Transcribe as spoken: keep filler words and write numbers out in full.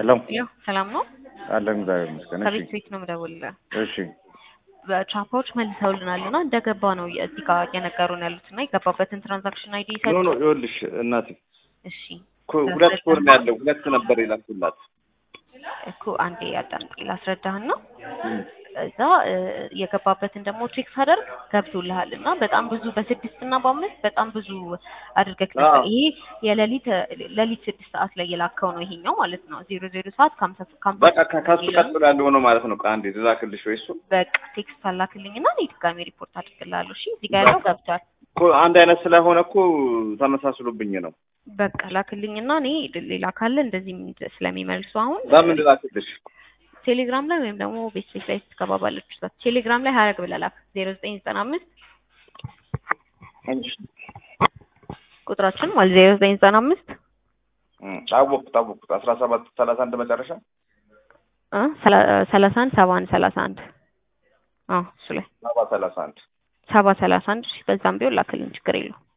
ሰላም ያው ሰላም ነው አለን ዛሬ መስከነ እሺ ከቤት ነው የምደውልልህ። እሺ በቻፓዎች መልሰውልናልና እንደገባ ነው እዚህ ጋር እየነገሩን ያሉትና የገባበትን ትራንዛክሽን አይዲ ኖ ኖ ይሰጡ። ይኸውልሽ እናቴ እሺ ሁለት ኮር ነው ያለው ሁለት ነበር ይላኩላት እኮ አንዴ ያዳምጥ ላስረዳህና እዛ የገባበትን ደግሞ ቼክ ሳደርግ ገብቶልሃልና በጣም ብዙ በስድስት እና በአምስት በጣም ብዙ አድርገህ ነበር። ይሄ የሌሊት ሌሊት ስድስት ሰዓት ላይ የላከው ነው ይሄኛው ማለት ነው ዜሮ ዜሮ ሰዓት ከሀምሳ ከሀምሳ በቃ ከካሱ ቀጥሎ ያለው ነው ማለት ነው። ከአንዴ ልላክልሽ ወይ እሱ በቃ ቴክስት አላክልኝና እኔ ድጋሜ ሪፖርት አድርግልሃለሁ። እሺ እዚህ ጋር ያለው ገብቷል እኮ አንድ አይነት ስለሆነ እኮ ተመሳስሎብኝ ነው። በቃ ላክልኝና እኔ ሌላ ካለ እንደዚህ ስለሚመልሱ አሁን በምን ልላክልሽ? ቴሌግራም ላይ ወይም ደግሞ ቤስቤስ ላይ ተከባባለች ሰዓት ቴሌግራም ላይ ሀረግ ብለላክ ዜሮ ዘጠኝ ዘጠና አምስት ቁጥራችን ማለት ዜሮ ዘጠኝ ዘጠና አምስት ታወቅ ታወቅ አስራ ሰባት ሰላሳ አንድ መጨረሻ አ ሰላሳ አንድ ሰባ አንድ ሰላሳ አንድ አዎ እሱ ላይ ሰባ ሰላሳ አንድ ሰባ ሰላሳ አንድ በዛም ቢሆን ላክልኝ ችግር የለውም።